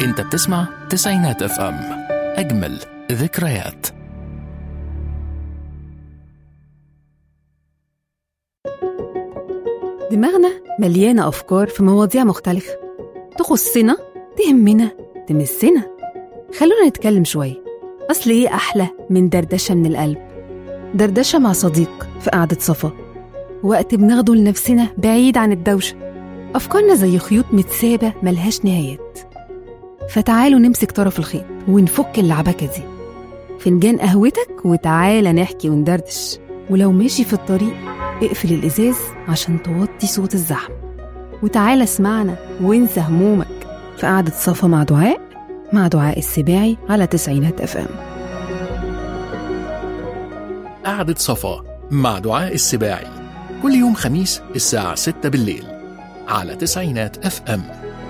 انت بتسمع تسعينات اف ام، اجمل ذكريات. دماغنا مليانة أفكار في مواضيع مختلفة، تخصنا، تهمنا، تمسنا. خلونا نتكلم شوية. أصل إيه أحلى من دردشة من القلب؟ دردشة مع صديق في قعدة صفا، وقت بناخده لنفسنا بعيد عن الدوشة. أفكارنا زي خيوط متسابة ملهاش نهايات، فتعالوا نمسك طرف الخيط ونفك اللعبكة دي. فنجان قهوتك وتعالى نحكي وندردش. ولو ماشي في الطريق اقفل الإزاز عشان توطي صوت الزحمة، وتعالى اسمعنا وانسى همومك في قعدة صفا مع دعاء السباعي على تسعينات اف ام. قعدة صفا مع دعاء السباعي كل يوم خميس الساعة 6 بالليل على تسعينات اف ام.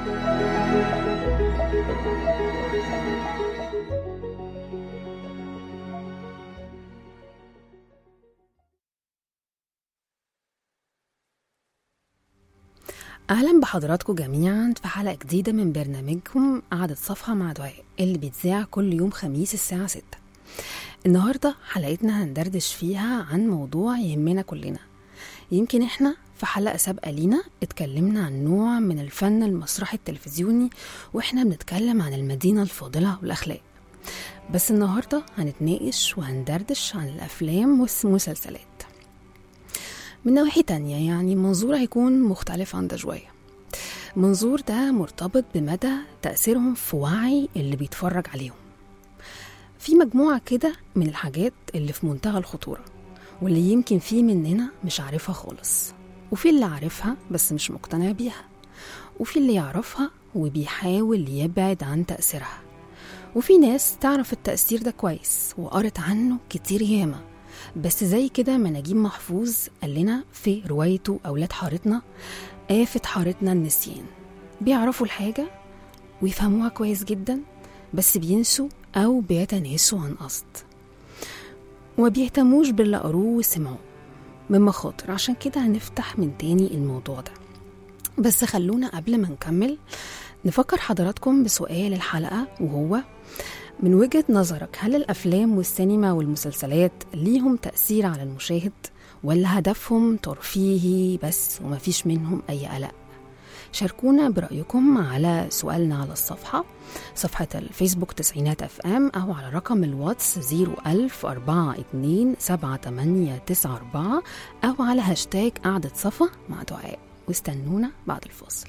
أهلا بحضراتكم جميعا في حلقة جديدة من برنامجكم قعدة صفا مع دعاء اللي بيتذاع كل يوم خميس الساعة 6. النهاردة حلقتنا هندردش فيها عن موضوع يهمنا كلنا. يمكن احنا في حلقة سابقة لينا اتكلمنا عن نوع من الفن المسرحي التلفزيوني، واحنا بنتكلم عن المدينة الفاضلة والأخلاق. بس النهاردة هنتناقش وهندردش عن الأفلام والمسلسلات من نواحي تانية، يعني منظور هيكون مختلف عن ده شوية. منظور ده مرتبط بمدى تأثيرهم في وعي اللي بيتفرج عليهم. في مجموعة كده من الحاجات اللي في منتهى الخطورة، واللي يمكن في مننا مش عارفها خالص، وفي اللي عارفها بس مش مقتنع بيها، وفي اللي يعرفها وبيحاول يبعد عن تأثيرها، وفي ناس تعرف التأثير ده كويس وقرت عنه كتير ياما. بس زي كده ما نجيب محفوظ قال لنا في روايته أولاد حارتنا، آفة حارتنا النسيان. بيعرفوا الحاجة ويفهموها كويس جدا، بس بينسوا أو بيتناسوا عن قصد، وما بيهتموش باللي قروه وسمعوه من مخاطر. عشان كده هنفتح من تاني الموضوع ده. بس خلونا قبل ما نكمل نفكر حضراتكم بسؤال الحلقة، وهو من وجهة نظرك هل الأفلام والسينما والمسلسلات ليهم تأثير على المشاهد، ولا هدفهم ترفيهي بس ومفيش منهم أي قلق؟ شاركونا برأيكم على سؤالنا على صفحة الفيسبوك تسعينات اف ام، أو على رقم الواتس 010427894، أو على هاشتاج قعدة صفا مع دعاء. واستنونا بعد الفاصل.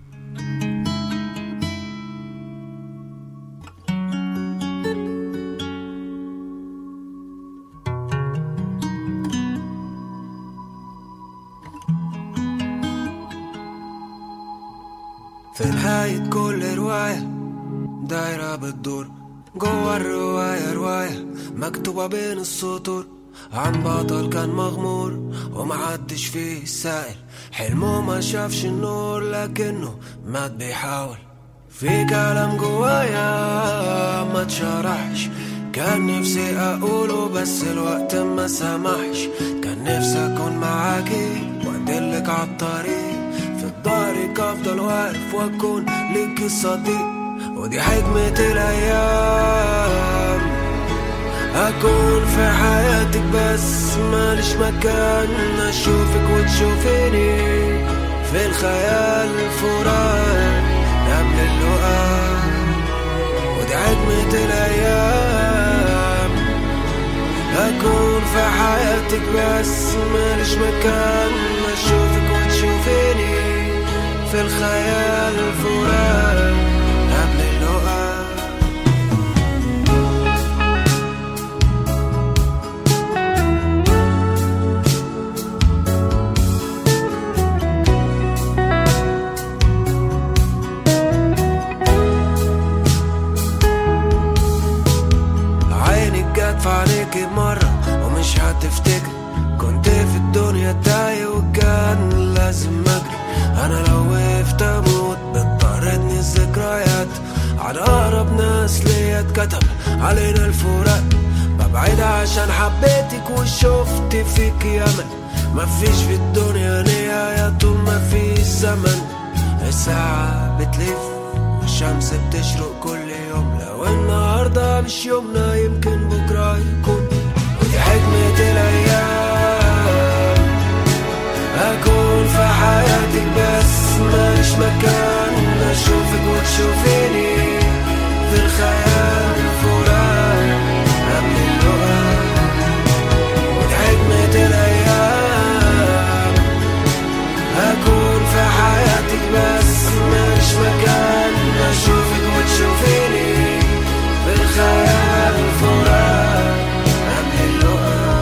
في نهاية كل رواية دايرة بتدور جوه الرواية، رواية مكتوبة بين السطور عن بطل كان مغمور ومحدش فيه سائل، حلمه ما شافش النور لكنه مات بيحاول. في كلام جوايا ما تشرحش، كان نفسي أقوله بس الوقت ما سمحش. كان نفسي أكون معاكي وأدلك عالطريق، ضهرك افضل واقف واكون ليك الصديق. ودي حكمة الايام، اكون في حياتك بس ماليش مكان، اشوفك وتشوفيني في الخيال فراق قبل اللقاء. ودي حكمة الايام، اكون في حياتك بس ماليش مكان، اشوفك وتشوفيني في الخيال فراق قبل اللقاء. عينك جت في عينيكي مرة ومش هتفتكر، كنت في الدنيا تايه وكان لازم اجري. انا لو وقفت اموت بتطاردني الذكريات عن اقرب ناس ليا، اتكتب علينا الفراق. ببعد عشان حبيتك وشفت فيك يمن، مفيش في الدنيا نهاية طول مفيش زمن. الساعة بتلف الشمس بتشرق كل يوم، لو النهاردة مش يومنا يمكن بكرة يكون. ودي حكمة الأيام، أكون في حياتك بس ماليش مكان أشوفك وتشوفيني في الخيال فراق قبل اللقاء. ودي حكمة الأيام، أكون في حياتك بس ماليش مكان أشوفك وتشوفيني في الخيال فراق قبل اللقاء.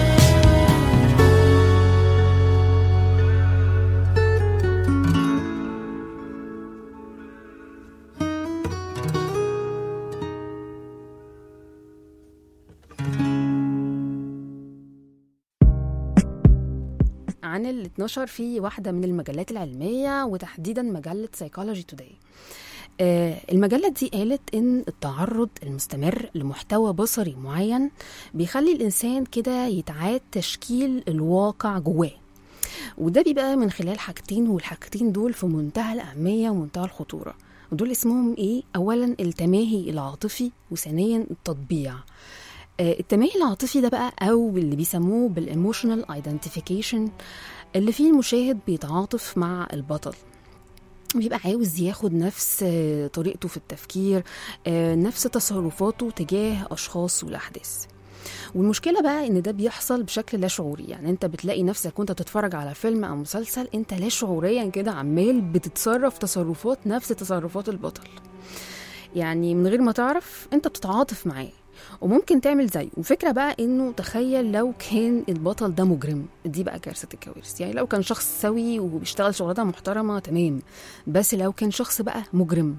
عن ال 12 في واحدة من المجلات العلمية وتحديدا مجلة Psychology Today. المجلة دي قالت إن التعرض المستمر لمحتوى بصري معين بيخلي الإنسان كده يتعاد تشكيل الواقع جواه، وده بيبقى من خلال حاجتين، والحاجتين دول في منتهى الأهمية ومنتهى الخطورة. ودول اسمهم إيه؟ أولا التماهي العاطفي، وثانيا التطبيع. التماهي العاطفي ده بقى أو اللي بيسموه بالإيموشنال ايدنتيفيكيشن، اللي فيه المشاهد بيتعاطف مع البطل، بيبقى عاوز ياخد نفس طريقته في التفكير، نفس تصرفاته تجاه أشخاص والأحداث. والمشكلة بقى إن ده بيحصل بشكل لا شعوري، يعني أنت بتلاقي نفسك وأنت بتتفرج على فيلم أو مسلسل أنت لا شعوريا كده عمال بتتصرف تصرفات نفس تصرفات البطل، يعني من غير ما تعرف أنت بتتعاطف معاه وممكن تعمل زيه. وفكرة بقى إنه تخيل لو كان البطل ده مجرم، دي بقى كارثة الكوارث. يعني لو كان شخص سوي وبيشتغل شغلانة محترمة تمام، بس لو كان شخص بقى مجرم،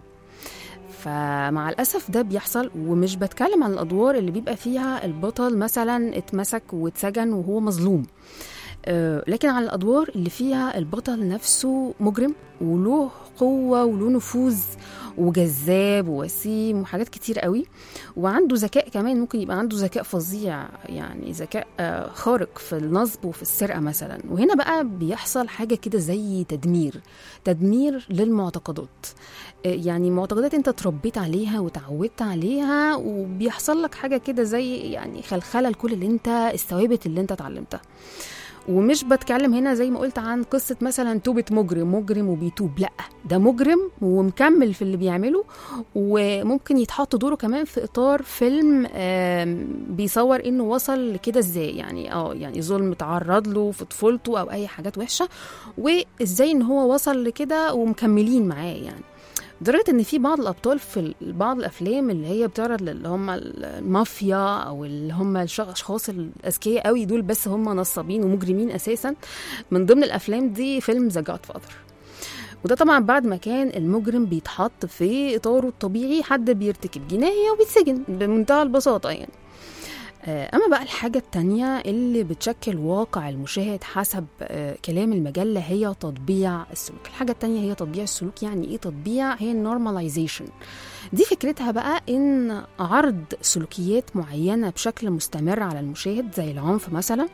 فمع الأسف ده بيحصل. ومش بتكلم عن الأدوار اللي بيبقى فيها البطل مثلا اتمسك واتسجن وهو مظلوم، لكن على الأدوار اللي فيها البطل نفسه مجرم وله قوة وله نفوذ وجذاب ووسيم وحاجات كتير قوي، وعنده ذكاء كمان، ممكن يبقى عنده ذكاء فظيع، يعني ذكاء خارق في النصب وفي السرقة مثلا. وهنا بقى بيحصل حاجة كده زي تدمير للمعتقدات، يعني معتقدات انت تربيت عليها وتعودت عليها، وبيحصل لك حاجة كده زي يعني خلخلة لكل اللي انت الثوابت اللي انت اتعلمتها. ومش بتكلم هنا زي ما قلت عن قصة مثلا توبة مجرم وبيتوب، لا، ده مجرم ومكمل في اللي بيعمله، وممكن يتحط دوره كمان في إطار فيلم بيصور إنه وصل لكده إزاي، يعني ظلم تعرض له في طفولته أو أي حاجات وحشة، وإزاي إن هو وصل لكده ومكملين معاه. يعني لدرجة ان في بعض الابطال في بعض الافلام اللي هي بتعرض اللي هم المافيا او اللي هم الاشخاص الاذكياء قوي دول، بس هم نصابين ومجرمين اساسا. من ضمن الافلام دي فيلم ذا جاد فاذر، وده طبعا بعد ما كان المجرم بيتحط في اطاره الطبيعي، حد بيرتكب جناية وبيتسجن بمنتهى البساطة يعني. أما بقى الحاجة التانية اللي بتشكل واقع المشاهد حسب كلام المجلة هي تطبيع السلوك. الحاجة التانية هي تطبيع السلوك. يعني إيه تطبيع؟ هي النورماليزيشن. دي فكرتها بقى إن عرض سلوكيات معينة بشكل مستمر على المشاهد زي العنف مثلا،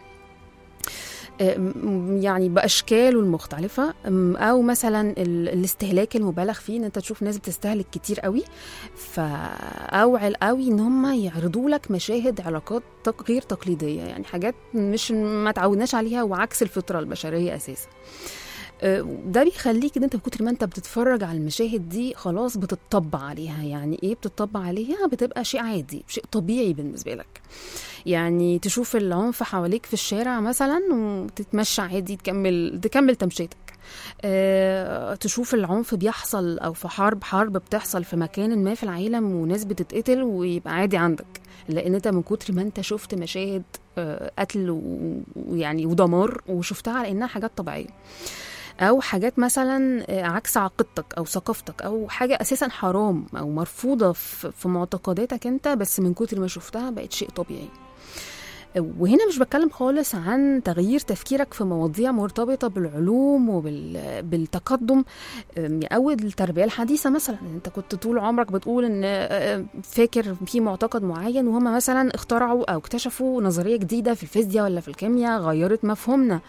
يعني بأشكاله المختلفة، أو مثلا الاستهلاك المبالغ فيه، إن أنت تشوف ناس بتستهلك كتير قوي، أو إن هم يعرضوا لك مشاهد علاقات غير تقليدية، يعني حاجات مش ما تعودناش عليها وعكس الفطرة البشرية أساسا. ده بيخليك ان انت بكتر ما انت بتتفرج على المشاهد دي خلاص بتطبع عليها. يعني ايه بتطبع عليها؟ بتبقى شيء عادي، شيء طبيعي بالنسبة لك. يعني تشوف العنف حواليك في الشارع مثلا وتتمشى عادي، تكمل تمشيتك. تشوف العنف بيحصل او في حرب بتحصل في مكان ما في العالم وناس بتتقتل ويبقى عادي عندك، لان انت من كتر ما انت شفت مشاهد قتل ويعني ودمار وشفتها على انها حاجات طبيعية، او حاجات مثلا عكس عقيدتك او ثقافتك، او حاجة اساسا حرام او مرفوضة في معتقداتك انت، بس من كتر ما شفتها بقت شيء طبيعي. وهنا مش بتكلم خالص عن تغيير تفكيرك في مواضيع مرتبطة بالعلوم وبالتقدم أو التربية الحديثة. مثلا انت كنت طول عمرك بتقول ان فاكر في معتقد معين، وهم مثلا اخترعوا أو اكتشفوا نظرية جديدة في الفيزياء ولا في الكيمياء غيرت مفهومنا،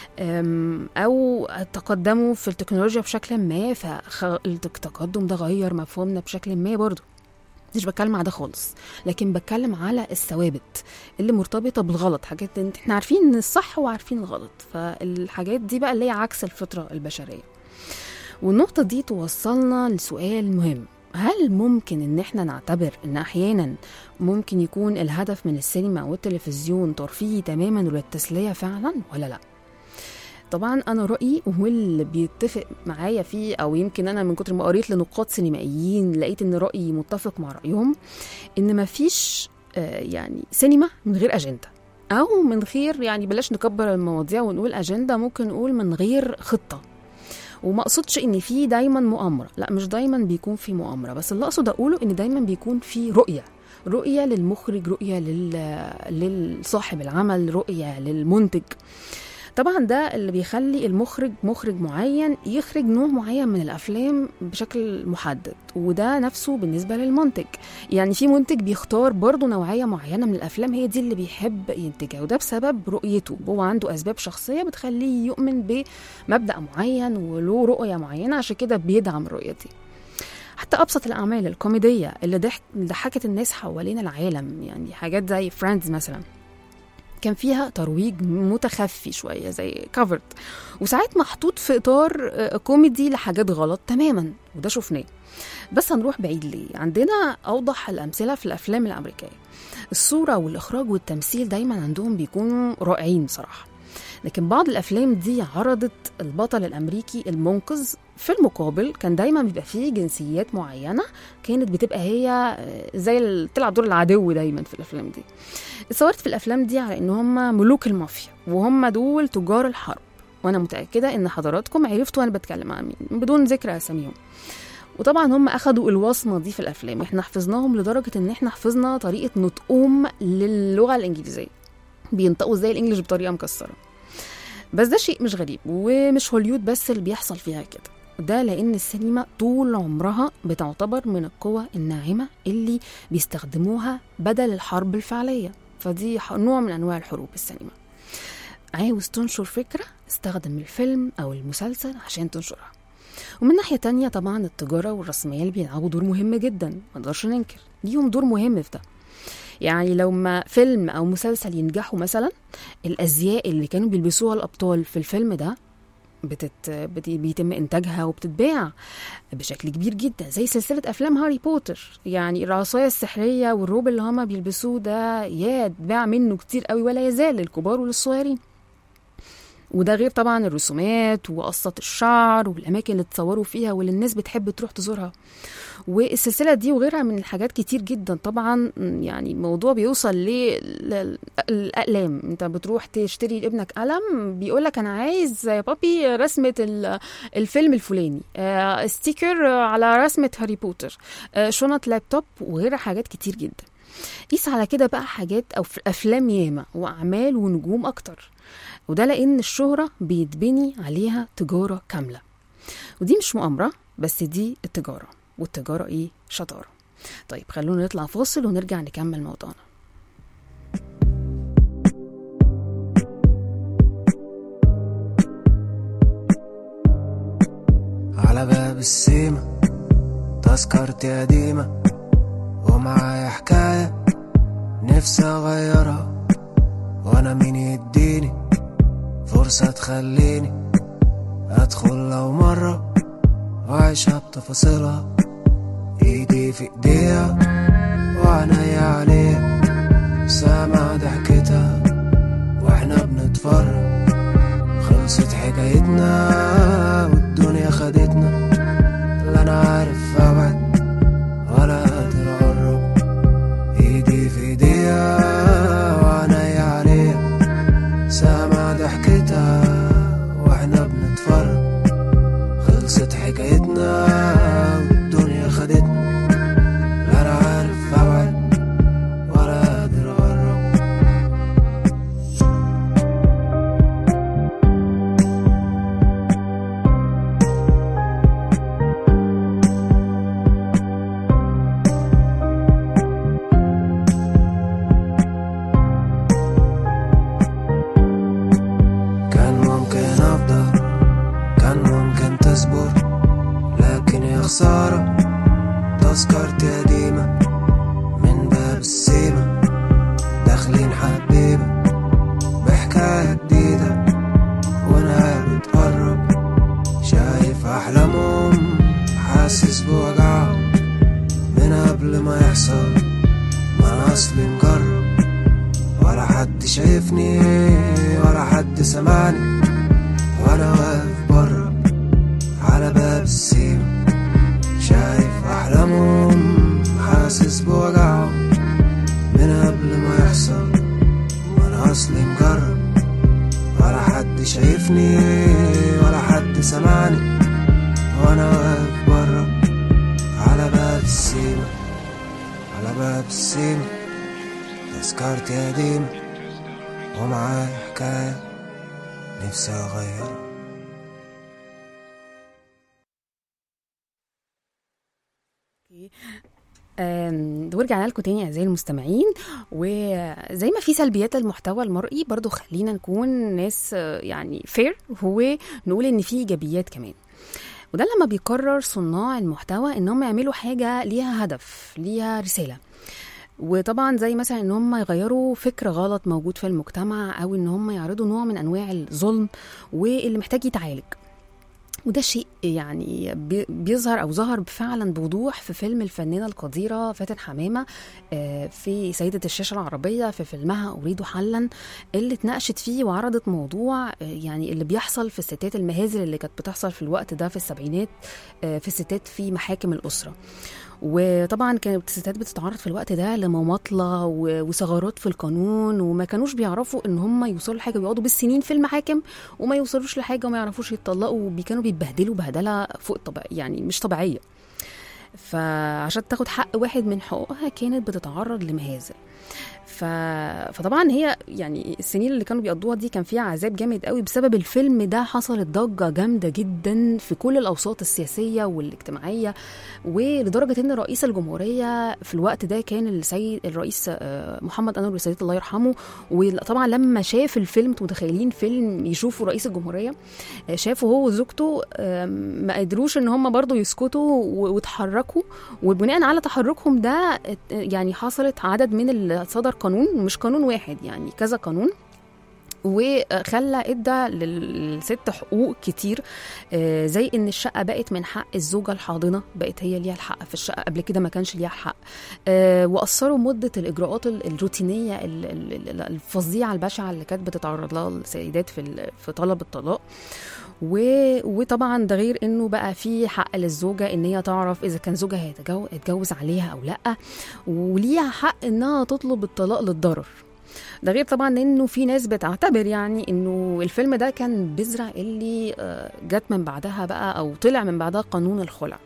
أو تقدموا في التكنولوجيا بشكل ما، فالتقدم ده غير مفهومنا بشكل ما برضو. مش بتكلم على ده خالص، لكن بتكلم على الثوابت اللي مرتبطة بالغلط، حاجات احنا عارفين الصح وعارفين الغلط، فالحاجات دي بقى اللي هي عكس الفطرة البشرية. والنقطة دي توصلنا لسؤال مهم: هل ممكن ان احنا نعتبر ان احيانا ممكن يكون الهدف من السينما والتلفزيون ترفيهي تماما وللتسلية فعلا ولا لا؟ طبعا انا رايي، واللي بيتفق معايا فيه، او يمكن انا من كتر ما قريت لنقاد سينمائيين لقيت ان رايي متفق مع رايهم، ان مفيش يعني سينما من غير اجنده، او من غير، يعني بلاش نكبر المواضيع ونقول اجنده، ممكن نقول من غير خطه. وما اقصدش ان في دايما مؤامره، لا مش دايما بيكون في مؤامره، بس اللي اقصد اقوله ان دايما بيكون في رؤيه للمخرج، رؤيه لصاحب العمل، رؤيه للمنتج. طبعا ده اللي بيخلي مخرج معين يخرج نوع معين من الأفلام بشكل محدد، وده نفسه بالنسبة للمنتج. يعني في منتج بيختار برضو نوعية معينة من الأفلام هي دي اللي بيحب ينتجها، وده بسبب رؤيته، هو عنده أسباب شخصية بتخليه يؤمن بمبدأ معين وله رؤية معينة، عشان كده بيدعم الرؤية دي. حتى أبسط الأعمال الكوميدية اللي ضحكت الناس حوالين العالم، يعني حاجات زي فريندز مثلا، كان فيها ترويج متخفي شوية زي كافرد، وساعات محطوط في إطار كوميدي لحاجات غلط تماما، وده شفناه. بس هنروح بعيد ليه؟ عندنا أوضح الأمثلة في الأفلام الأمريكية. الصورة والإخراج والتمثيل دايما عندهم بيكونوا رائعين بصراحة، لكن بعض الأفلام دي عرضت البطل الأمريكي المنقذ، في المقابل كان دايما بيبقى فيه جنسيات معينة كانت بتبقى هي زي تلعب دور العدو دايما في الأفلام دي. اتصورت في الأفلام دي على إن هم ملوك المافيا، وهم دول تجار الحرب، وأنا متأكدة إن حضراتكم عرفتوا أنا بتكلم عن مين بدون ذكر أساميهم. وطبعا هم أخدوا الوصمة دي في الأفلام، إحنا حفظناهم لدرجة إن إحنا حفظنا طريقة نطقهم للغة الإنجليزية، بينطقوا زي الإنجليش بطريقة مكسرة. بس ده شيء مش غريب، ومش هوليود بس اللي بيحصل فيها كده، ده لأن السينما طول عمرها بتعتبر من القوى الناعمة اللي بيستخدموها بدل الحرب الفعلية، فدي نوع من أنواع الحروب. السينما عاوز تنشر فكرة، استخدم الفيلم أو المسلسل عشان تنشرها. ومن ناحية تانية طبعا التجارة والرأسمال بيلعبوا دور مهم جدا، ما نقدرش ننكر ليهم دور مهم في ده. يعني لو ما فيلم أو مسلسل ينجحوا مثلا، الأزياء اللي كانوا بيلبسوها الأبطال في الفيلم ده بيتم إنتاجها وبتتباع بشكل كبير جدا، زي سلسلة أفلام هاري بوتر. يعني العصاية السحرية والروب اللي هما بيلبسوه ده يتباع منه كتير قوي، ولا يزال للكبار وللصغيرين. وده غير طبعا الرسومات وقصة الشعر والأماكن اللي تصوروا فيها واللي الناس بتحب تروح تزورها. والسلسلة دي وغيرها من الحاجات كتير جدا. طبعا يعني موضوع بيوصل للأقلام، انت بتروح تشتري لابنك قلم، بيقولك انا عايز يا بابي رسمة الفيلم الفلاني، ستيكر على رسمة هاري بوتر، شنط لابتوب، وغيرها حاجات كتير جدا. قيس على كده بقى حاجات أو أفلام ياما وأعمال ونجوم أكتر، وده لأن الشهرة بيتبني عليها تجارة كاملة، ودي مش مؤامرة بس دي التجارة، والتجارة إيه؟ شطارة. طيب خلونا نطلع فاصل ونرجع نكمل موضوعنا. على باب السيما تذكرتي قديمة ومعايا حكاية نفسي أغيرها، وأنا مين يديني فرصة تخليني أدخل لو مرة وعيشها بتفاصيلها، إيدي في إيديها وعنايا عليها، سامع ضحكتها وإحنا بنتفرج، خلصت حكايتنا والدنيا خدتنا، لا أنا عارف أبعد ولا قادر أقرب، إيدي في إيديها وعنايا عليها، سامع ضحكتها وإحنا بنتفرج، خلصت حكايتنا والدنيا خدتنا، لا أنا عارف أبعد ولا قادر أقرب. الدور، لكن يا خسارة تذكرتي قديمة من باب السيما، داخلين حبيبة بحكاية جديدة وانا بتقرب، شايف احلامهم حاسس بوجعهم من قبل ما يحصل، ما انا اصلي مجرب، ولا حد شايفني ولا حد سمعني، وانا واقف بره على باب السيما، شايف احلامهم حاسس بوجعهم من قبل ما يحصل، ما انا اصلي مجرب، ولا حد شايفني ولا حد سمعني، وانا واقف بره على باب السيما، على باب السيما، تذكرتي قديمة ومعايا حكاية نفسي اغيرها. ورجعنا لكم تاني اعزائي المستمعين. وزي ما في سلبيات المحتوى المرئي برضو خلينا نكون ناس يعني فير، هو نقول ان في ايجابيات كمان، وده لما بيقرر صناع المحتوى انهم يعملوا حاجة ليها هدف ليها رسالة، وطبعا زي مثلا ان هم يغيروا فكر غلط موجود في المجتمع، او ان هم يعرضوا نوع من انواع الظلم واللي محتاج يتعالج. وده شيء يعني بيظهر او ظهر فعلا بوضوح في فيلم الفنانه القديره فاتن حمامه في سيده الشاشه العربيه في فيلمها اريد حلا، اللي اتناقشت فيه وعرضت موضوع يعني اللي بيحصل في الستات، المهازل اللي كانت بتحصل في الوقت ده في السبعينات في الستات في محاكم الاسره. وطبعا كانت الستات بتتعرض في الوقت ده لمماطله وثغرات في القانون، وما كانوش بيعرفوا ان هم يوصلوا لحاجه، بيقعدوا بالسنين في المحاكم وما يوصلوش لحاجه وما يعرفوش يتطلقوا، وكانوا بيتبهدلوا بهدله فوق الطبيعي يعني مش طبيعيه. فعشان تاخد حق واحد من حقوقها كانت بتتعرض لمهازل. فطبعا هي يعني السنين اللي كانوا بيقضوها دي كان فيها عذاب جامد قوي بسبب الفيلم ده. حصلت ضجة جامدة جدا في كل الأوساط السياسية والاجتماعية، ولدرجة ان رئيس الجمهورية في الوقت ده كان الرئيس محمد أنور السادات الله يرحمه. وطبعا لما شاف الفيلم، متخيلين فيلم يشوفوا رئيس الجمهورية، شافوا هو وزوجته ما قدروش ان هم برضو يسكتوا وتحركوا، وبناء على تحركهم ده يعني حصلت عدد من صدر قانون، مش قانون واحد يعني كذا قانون، وخلى ادى للست حقوق كتير، زي ان الشقه بقت من حق الزوجه الحاضنه، بقت هي ليها الحق في الشقه، قبل كده ما كانش ليها الحق. وقصروا مده الاجراءات الروتينيه الفظيعه البشعه اللي كانت بتتعرض لها السيدات في طلب الطلاق. وطبعا ده غير انه بقى في حق للزوجه ان هي تعرف اذا كان زوجها هيتجوز عليها او لا، وليها حق انها تطلب الطلاق للضرر. ده غير طبعا انه في ناس بتعتبر يعني انه الفيلم ده كان بذرة اللي جت من بعدها بقى او طلع من بعدها قانون الخلع.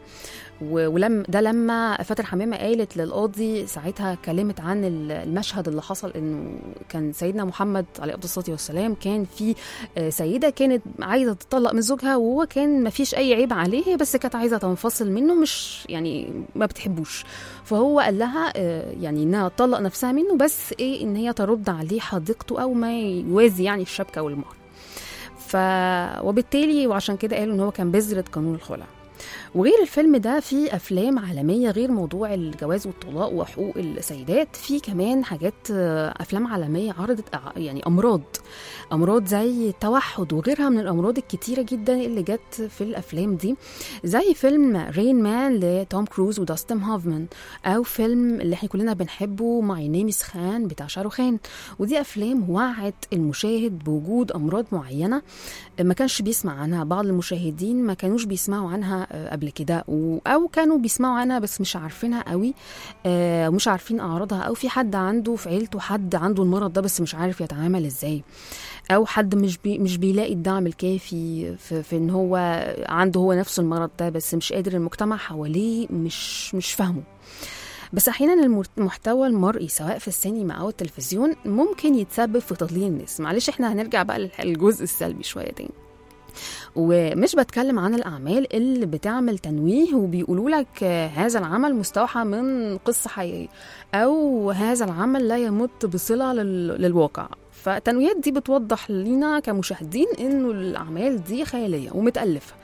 لما فاتن حمامه قالت للقاضي ساعتها، كلمت عن المشهد اللي حصل، انه كان سيدنا محمد عليه الصلاه والسلام كان في سيده كانت عايزه تطلق من زوجها، وهو كان ما فيش اي عيب عليه، بس كانت عايزه تنفصل منه، مش يعني ما بتحبوش. فهو قال لها يعني انها تطلق نفسها منه، بس ايه ان هي ترد عليه حديقته او ما يوازي يعني الشبكه والمهر. وبالتالي وعشان كده قالوا ان هو كان بذرة قانون الخلع. وغير الفيلم ده في أفلام عالمية غير موضوع الجواز والطلاق وحقوق السيدات، في كمان حاجات أفلام عالمية عرضت يعني أمراض زي التوحد وغيرها من الأمراض الكتيرة جدا اللي جت في الأفلام دي، زي فيلم رين مان لتوم كروز وداستن هوفمان، أو فيلم اللي احنا كلنا بنحبه ماي نيم از خان بتاع شاروخان. ودي أفلام وعت المشاهد بوجود أمراض معينة ما كانش بيسمع عنها، بعض المشاهدين ما كانوش بيسمعوا عنها قبل كده، او كانوا بيسمعوا عنها بس مش عارفينها قوي، مش عارفين اعراضها، او في حد عنده في عيلته حد عنده المرض ده بس مش عارف يتعامل ازاي، او حد مش بيلاقي الدعم الكافي في ان هو عنده هو نفس المرض ده، بس مش قادر، المجتمع حواليه مش فاهمه. بس احيانا المحتوى المرئي سواء في السينما او التلفزيون ممكن يتسبب في تضليل الناس. معلش احنا هنرجع بقى للجزء السلبي شويه تاني، ومش بتكلم عن الأعمال اللي بتعمل تنويه وبيقولوا لك هذا العمل مستوحى من قصة حقيقية، أو هذا العمل لا يمت بصلة للواقع. فالتنويات دي بتوضح لنا كمشاهدين إنه الأعمال دي خيالية ومتألفة،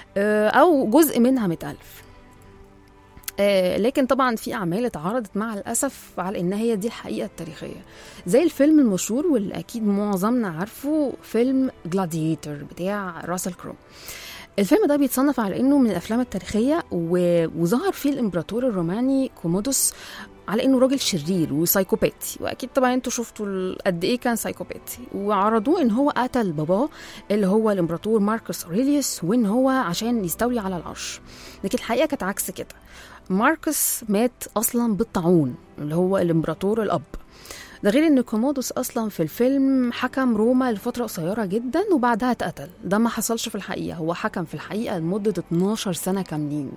أو جزء منها متألف. لكن طبعا في أعمال اتعرضت مع الأسف على إن هي دي الحقيقة التاريخية، زي الفيلم المشهور واللي أكيد معظمنا عارفه، فيلم جلاديتور بتاع راسل كرو. الفيلم ده بيتصنف على إنه من الأفلام التاريخية، وظهر فيه الإمبراطور الروماني كومودوس على إنه راجل شرير وسايكوباتي، وأكيد طبعا أنتوا شفتوا قد إيه كان سايكوباتي، وعرضوه إن هو قتل باباه اللي هو الإمبراطور ماركوس أوريليوس، وإن هو عشان يستولي على العرش. لكن الحقيقة كانت عكس كده، ماركوس مات أصلا بالطاعون اللي هو الإمبراطور الأب. ده غير ان كومودوس اصلا في الفيلم حكم روما لفتره قصيره جدا وبعدها اتقتل. ده ما حصلش في الحقيقه، هو حكم في الحقيقه لمده 12 سنه كاملين.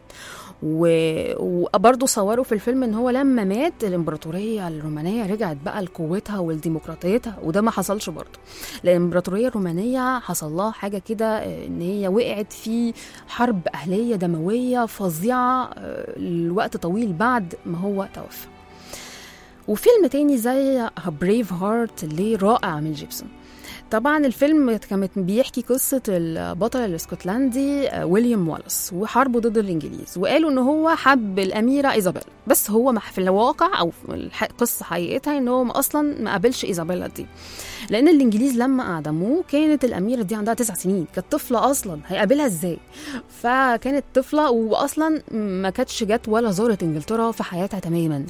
وبرضه صوروا في الفيلم ان هو لما مات الامبراطوريه الرومانيه رجعت بقى لقوتها ولديمقراطيتها، وده ما حصلش برضه. الامبراطوريه الرومانيه حصل لها حاجه كده، ان هي وقعت في حرب اهليه دمويه فظيعه لوقت طويل بعد ما هو توفى. وفيلم تاني زي بريف هارت اللي رائع من جيبسون. طبعا الفيلم كان بيحكي قصة البطل الاسكتلندي ويليام والاس وحربه ضد الإنجليز، وقالوا إنه هو حب الأميرة إيزابيلا، بس هو في الواقع أو في القصة حقيقتها إنه هو أصلا ما قابلش إيزابيلا دي، لأن الإنجليز لما أعدموه كانت الأميرة دي عندها 9 سنين، كانت طفلة أصلا، هيقابلها إزاي؟ فكانت طفلة وأصلا ما كانتش جت ولا زارت إنجلترا في حياتها تماما.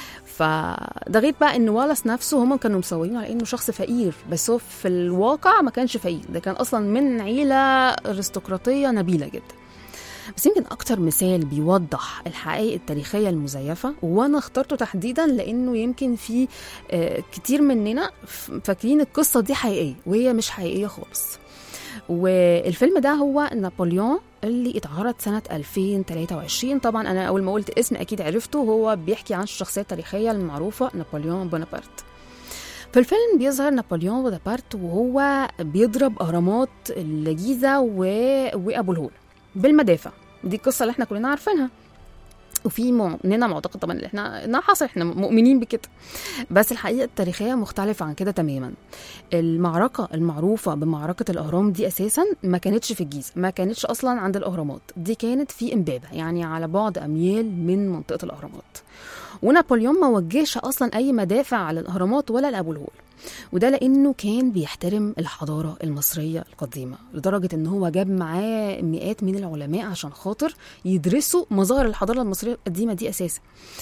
فده غير بقى ان والاس نفسه هم كانوا مصورين على انه شخص فقير، بس هو في الواقع ما كانش فقير، ده كان اصلا من عيله ارستقراطيه نبيله جدا. بس يمكن اكتر مثال بيوضح الحقائق التاريخيه المزيفه وانا اخترته تحديدا لانه يمكن في كتير مننا فاكرين القصه دي حقيقيه وهي مش حقيقيه خالص. والفيلم ده هو نابليون اللي اتعرض سنة 2023. طبعا أنا أول ما قلت اسم أكيد عرفته، هو بيحكي عن الشخصية التاريخية المعروفة نابليون بونابرت. في الفيلم بيظهر نابليون بونابرت وهو بيضرب أهرامات الجيزة وأبو الهول بالمدافع. دي القصة اللي احنا كلنا عارفينها، وفي مننا معتقد طبعا احنا حصل، احنا مؤمنين بكده، بس الحقيقة التاريخية مختلفة عن كده تماما. المعركة المعروفة بمعركة الأهرام دي أساسا ما كانتش في الجيزة، ما كانتش أصلا عند الأهرامات، دي كانت في إمبابة يعني على بعد أميال من منطقة الأهرامات. ونابليون ما وجهش أصلا أي مدافع على الأهرامات ولا لأبو الهول، وده لأنه كان بيحترم الحضارة المصرية القديمة لدرجة أنه هو جاب معاه مئات من العلماء عشان خاطر يدرسوا مظاهر الحضارة المصرية القديمة دي أساسا،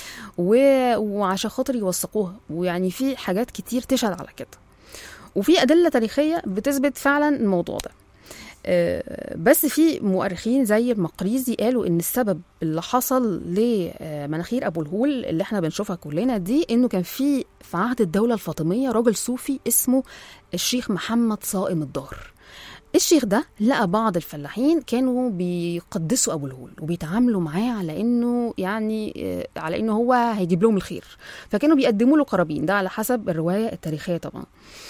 وعشان خاطر يوثقوها. ويعني في حاجات كتير تشهد على كده، وفي أدلة تاريخية بتثبت فعلا الموضوع ده. بس في مؤرخين زي المقريزي قالوا ان السبب اللي حصل لمناخير ابو الهول اللي احنا بنشوفها كلنا دي انه كان في عهد الدولة الفاطمية راجل صوفي اسمه الشيخ محمد صائم الدار. الشيخ ده لقى بعض الفلاحين كانوا بيقدسوا ابو الهول وبيتعاملوا معاه على انه على انه هو هيجيب لهم الخير، فكانوا بيقدموا له قرابين، ده على حسب الرواية التاريخية طبعا.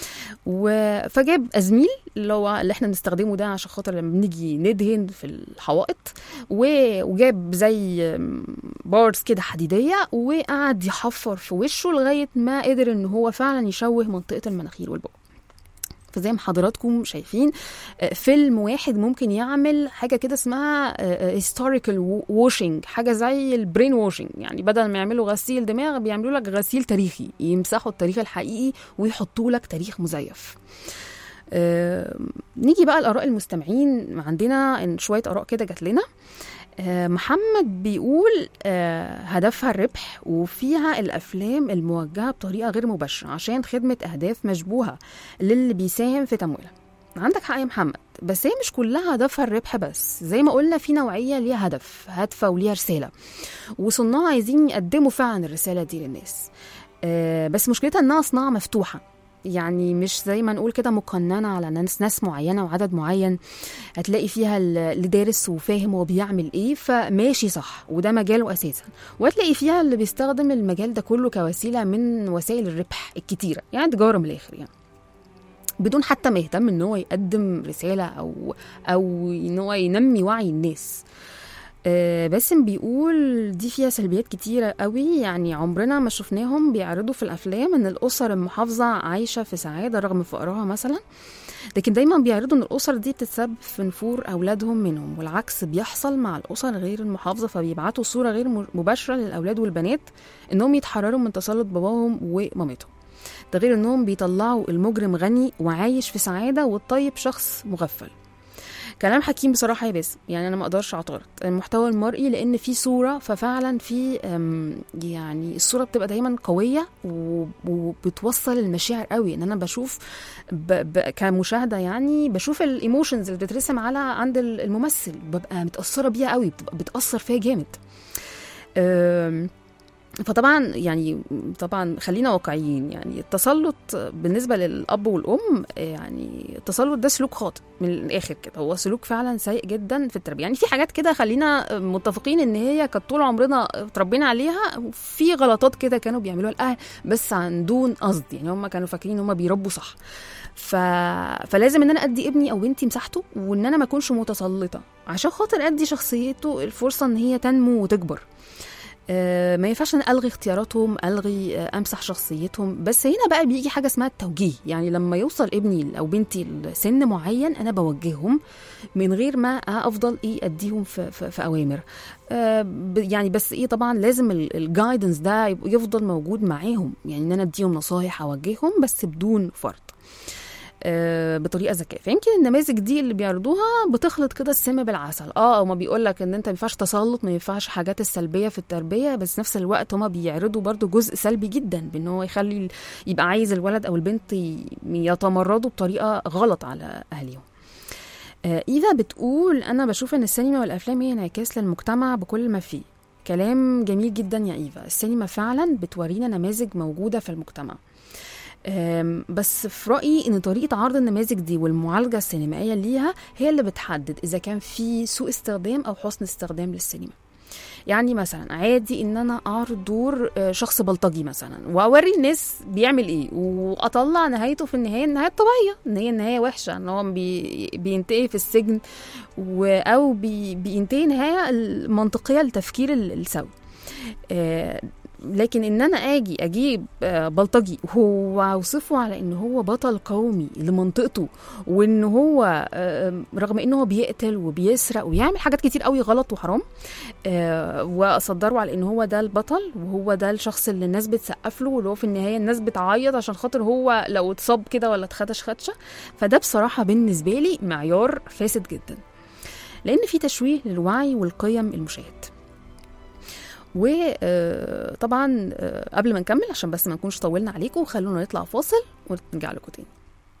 فجاب أزميل اللي احنا بنستخدمه ده عشان خاطر لما بنيجي ندهن في الحوائط، وجاب زي بارز كده حديدية وقعد يحفر في وشه لغاية ما قدر ان هو فعلا يشوه منطقة المناخير والبق. فزي ما حضراتكم شايفين فيلم واحد ممكن يعمل حاجة كده اسمها historical washing، حاجة زي البرين واشنج، يعني بدل ما يعملوا غسيل دماغ بيعملوا لك غسيل تاريخي، يمسحوا التاريخ الحقيقي ويحطوا لك تاريخ مزيف. نيجي بقى لآراء المستمعين، عندنا شوية آراء كده جات لنا. محمد بيقول هدفها الربح وفيها الأفلام الموجهة بطريقة غير مباشرة عشان خدمة أهداف مشبوهة للي بيساهم في تمويلها. عندك حق يا محمد، بس هي مش كلها هدفها الربح بس، زي ما قلنا في نوعية ليها هدف هادفة وليها رسالة، وصناع عايزين يقدموا فعلا الرسالة دي للناس. بس مشكلتها انها صناعة مفتوحة، يعني مش زي ما نقول كده مقننة على ناس معينة وعدد معين هتلاقي فيها اللي دارس وفاهم هو بيعمل ايه فماشي صح وده مجاله اساسا، وهتلاقي فيها اللي بيستخدم المجال ده كله كوسيلة من وسائل الربح الكتيرة، يعني تجارة من الاخر، يعني بدون حتى ما يهتم ان هو يقدم رسالة او ان هو ينمي وعي الناس. باسم بيقول دي فيها سلبيات كتيرة قوي، يعني عمرنا ما شفناهم بيعرضوا في الأفلام إن الأسر المحافظة عايشة في سعادة رغم فقرها مثلا. لكن دايما بيعرضوا ان الاسر دي بتتسبب في نفور اولادهم منهم، والعكس بيحصل مع الاسر غير المحافظه، فبيبعتوا صوره غير مباشره للاولاد والبنات انهم يتحرروا من تسلط باباهم ومامتهم. ده غير انهم بيطلعوا المجرم غني وعايش في سعاده والطيب شخص مغفل. كلام حكيم بصراحه يا باسم، يعني انا ما اقدرش اعترض. المحتوى المرئي لان في صوره، ففعلا في يعني الصوره بتبقى دايما قويه وبتوصل المشاعر قوي. ان انا بشوف كمشاهده يعني بشوف الايموشنز اللي بتترسم على عند الممثل، ببقى متاثره بيها قوي، بتاثر فيها جامد. فطبعا يعني طبعا خلينا واقعيين، يعني التسلط بالنسبه للاب والام، يعني التسلط ده سلوك خاطئ من الاخر كده، هو سلوك فعلا سيء جدا في التربيه. يعني في حاجات كده خلينا متفقين ان هي كانت طول عمرنا اتربينا عليها، وفي غلطات كده كانوا بيعملوها الاهل بس عن دون قصد، يعني هم كانوا فاكرين ان هم بيربوا صح. فلازم ان انا ادي ابني او بنتي مساحته، وان انا ما اكونش متسلطه عشان خاطر ادي شخصيته الفرصه ان هي تنمو وتكبر. ما ينفعش ان الغي اختياراتهم، الغي امسح شخصيتهم. بس هنا بقى بيجي حاجه اسمها التوجيه، يعني لما يوصل ابني او بنتي لسن معين انا بوجههم من غير ما افضل اديهم في اوامر. يعني بس طبعا لازم الجايدنس ده يفضل موجود معاهم، يعني ان انا اديهم نصايح اوجههم بس بدون فرض، بطريقه ذكيه. فيمكن النماذج دي اللي بيعرضوها بتخلط كده السم بالعسل. وما بيقول لك ان انت ما ينفعش تسلط، ما ينفعش حاجات السلبيه في التربيه، بس نفس الوقت هما بيعرضوا برضو جزء سلبي جدا، بان هو يخلي يبقى عايز الولد او البنت يتمردوا بطريقه غلط على اهليهم. اذا بتقول انا بشوف ان السينما والافلام هي انعكاس للمجتمع بكل ما فيه. كلام جميل جدا يا ايفا، السينما فعلا بتورينا نماذج موجوده في المجتمع، بس في رأيي ان طريقة عرض النماذج دي والمعالجة السينمائية ليها هي اللي بتحدد اذا كان في سوء استخدام او حسن استخدام للسينما. يعني مثلا عادي ان انا اعرض دور شخص بلطجي مثلا واوري الناس بيعمل ايه، واطلع نهايته في النهايه النهايه الطبيعيه، ان هي النهايه وحشه، ان هو بينتهي في السجن او بينتهي نهايه المنطقيه للتفكير السوي. لكن ان انا اجيب بلطجي واوصفه على ان هو بطل قومي لمنطقته، وان هو رغم انه هو بيقتل وبيسرق ويعمل حاجات كتير قوي غلط وحرام، واصدره على ان هو ده البطل وهو ده الشخص اللي الناس بتسقف له، واللي هو في النهايه الناس بتعيط عشان خاطر هو لو اتصاب كده ولا اتخدش خدشه، فده بصراحه بالنسبه لي معيار فاسد جدا، لان في تشويه للوعي والقيم المشاهد. وطبعا قبل ما نكمل عشان بس ما نكونش طولنا عليكم، خلونا نطلع فاصل ونرجع لكم تاني.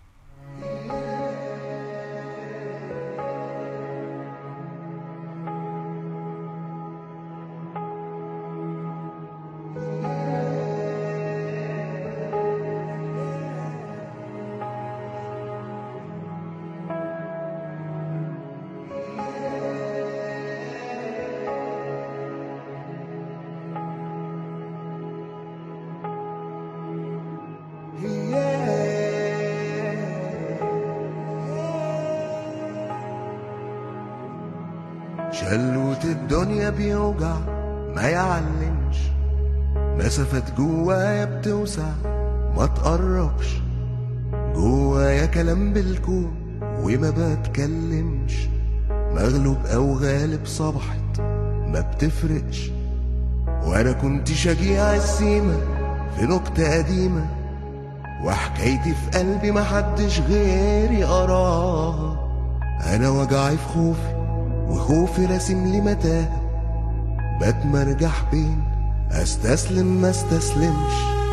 شلوت الدنيا بيوجع ما يعلمش، مسافات جوايا بتوسع ما تقربش، جوايا كلام بالكون وما بتكلمش، مغلوب او غالب صبحت ما بتفرقش، وانا كنت شجيع السيمة في نكتة قديمة، وحكايتي في قلبي محدش غيري قراها، انا وجعي في خوفي وخوفي راسم لي متاهة، بتمرجح بين استسلم ما استسلمش.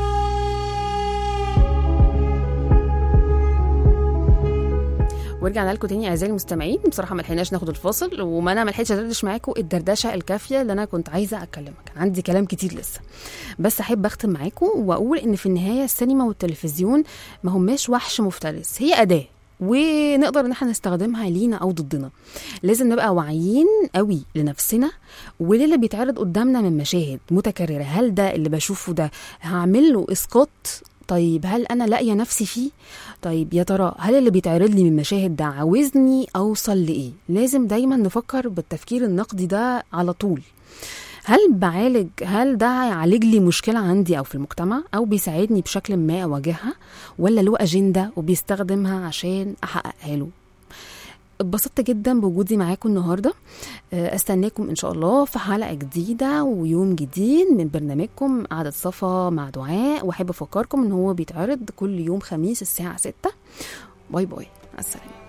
ورجعنا لكم تاني اعزائي المستمعين. بصراحه ما لحقناش ناخد الفاصل، وما انا ما لحقتش ادردش معاكم الدردشه الكافيه اللي انا كنت عايزه اتكلمها، كان عندي كلام كتير لسه، بس احب اختم معاكم واقول ان في النهايه السينما والتلفزيون ما هماش وحش مفترس، هي اداه ونقدر ان احنا نستخدمها لينا او ضدنا. لازم نبقى واعيين قوي لنفسنا وللي بيتعرض قدامنا من مشاهد متكرره. هل ده اللي بشوفه ده هعمل له اسقاط؟ طيب هل انا لاقيه نفسي فيه؟ طيب يا ترى هل اللي بيتعرض لي من مشاهد ده عاوزني اوصل لايه؟ لازم دايما نفكر بالتفكير النقدي ده على طول، هل ده هيعالج لي مشكلة عندي أو في المجتمع، أو بيساعدني بشكل ما أواجهها، ولا له أجندة وبيستخدمها عشان أحققها له؟ اتبسطت جدا بوجودي معاكم النهاردة. استناكم ان شاء الله في حلقة جديدة ويوم جديد من برنامجكم قعدة صفا مع دعاء، واحب افكركم ان هو بيتعرض كل يوم خميس الساعة 6. باي باي، السلامة.